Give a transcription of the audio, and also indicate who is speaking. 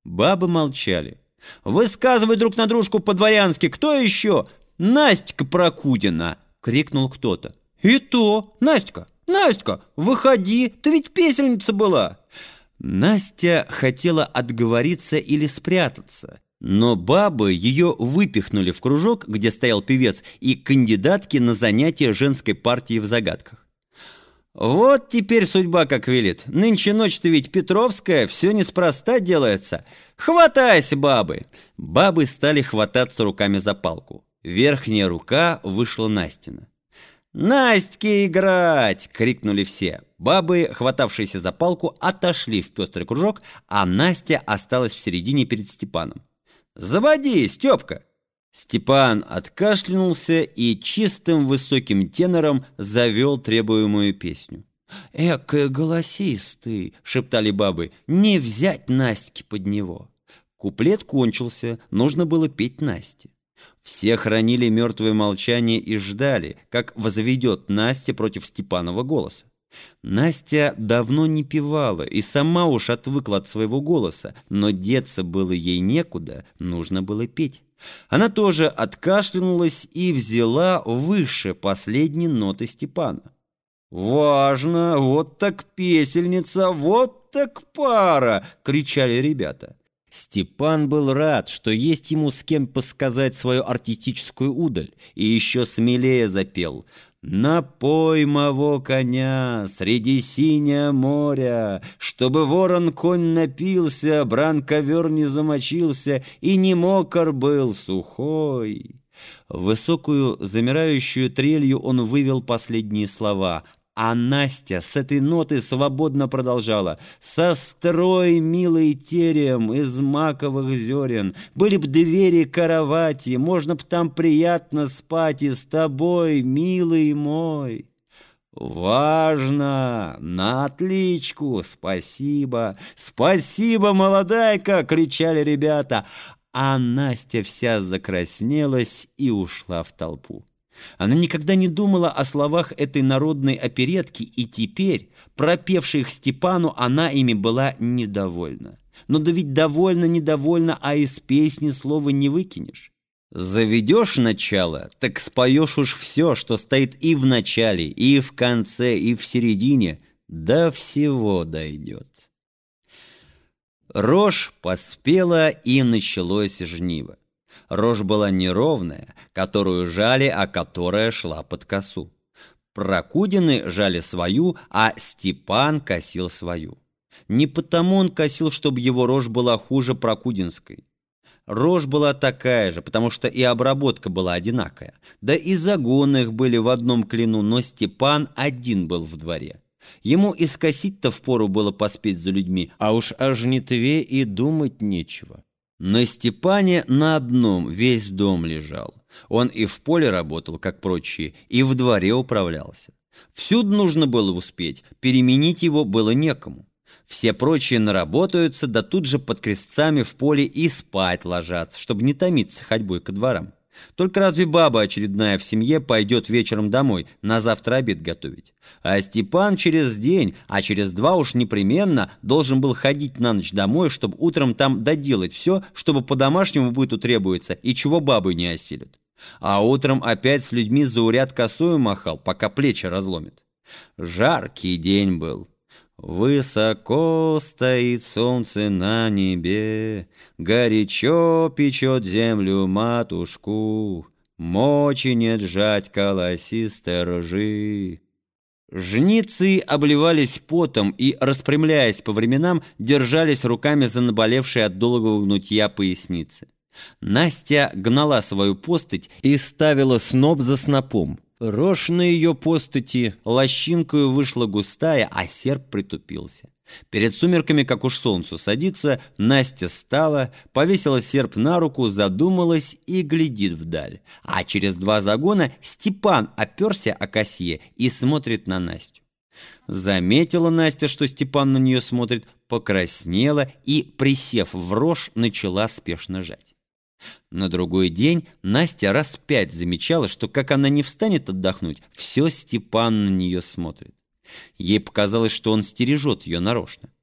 Speaker 1: Бабы молчали. «Высказывай друг на дружку по-дворянски, кто еще?» «Настя Прокудина!» — крикнул кто-то. «И то! Настя! Настя! Выходи! Ты ведь песельница была!» Настя хотела отговориться или спрятаться, но бабы ее выпихнули в кружок, где стоял певец, и кандидатки на занятия женской партии в загадках. «Вот теперь судьба как велит. Нынче ночь-то ведь Петровская, все неспроста делается. Хватайся, бабы!» Бабы стали хвататься руками за палку. Верхняя рука вышла Настина. «Настьке играть!» — крикнули все. Бабы, хватавшиеся за палку, отошли в пестрый кружок, а Настя осталась в середине перед Степаном. «Заводи, Степка!» Степан откашлянулся и чистым высоким тенором завел требуемую песню. «Экая голосистый!» — шептали бабы. «Не взять Настьки под него!» Куплет кончился, нужно было петь Насте. Все хранили мертвое молчание и ждали, как возведет Настя против Степанова голоса. Настя давно не певала и сама уж отвыкла от своего голоса, но деться было ей некуда, нужно было петь. Она тоже откашлянулась и взяла выше последней ноты Степана. «Важно! Вот так песельница! Вот так пара!» — кричали ребята. Степан был рад, что есть ему с кем посказать свою артистическую удаль, и еще смелее запел: «Напой моего коня среди синего моря, чтобы ворон-конь напился, бран-ковер не замочился и не мокр был сухой». Высокую замирающую трелью он вывел последние слова, а Настя с этой ноты свободно продолжала: «Сострой, милый терем из маковых зерен, были б двери кровати, можно б там приятно спать и с тобой, милый мой». «Важно! На отличку! Спасибо! Спасибо, молодайка!» — кричали ребята, а Настя вся закраснелась и ушла в толпу. Она никогда не думала о словах этой народной оперетки, и теперь, пропевшей их Степану, она ими была недовольна. Но да ведь довольна, а из песни слова не выкинешь. Заведешь начало, так споешь уж все, что стоит и в начале, и в конце, и в середине, до всего дойдет. Рожь поспела, и началось жниво. Рожь была неровная, которую жали, а которая шла под косу. Прокудины жали свою, а Степан косил свою. Не потому он косил, чтобы его рожь была хуже прокудинской. Рожь была такая же, потому что и обработка была одинакая. Да и загоны их были в одном клину, но Степан один был в дворе. Ему и скосить-то впору было поспеть за людьми, а уж о жнитве и думать нечего. На Степане на одном весь дом лежал. Он и в поле работал, как прочие, и в дворе управлялся. Всюду нужно было успеть, переменить его было некому. Все прочие наработаются, да тут же под крестцами в поле и спать ложатся, чтобы не томиться ходьбой ко дворам. Только разве баба очередная в семье пойдет вечером домой на завтра обед готовить? А Степан через день, а через два уж непременно должен был ходить на ночь домой, чтобы утром там доделать все, чтобы по домашнему быту требуется и чего бабы не осилят. А утром опять с людьми зауряд косою махал, пока плечи разломит. Жаркий день был. Высоко стоит солнце на небе, горячо печет землю матушку, мочи нет жать колосистой ржи. Жницы обливались потом и, распрямляясь по временам, держались руками за наболевшие от долгого гнутья поясницы. Настя гнала свою постыть и ставила сноп за снопом. Рожь на ее постати лощинкою вышла густая, а серп притупился. Перед сумерками, как уж солнцу садится, Настя встала, повесила серп на руку, задумалась и глядит вдаль. А через 2 загона Степан оперся о косье и смотрит на Настю. Заметила Настя, что Степан на нее смотрит, покраснела и, присев в рожь, начала спешно жать. На другой день Настя раз 5 замечала, что как она не встанет отдохнуть, все Степан на нее смотрит. Ей показалось, что он стережет ее нарочно.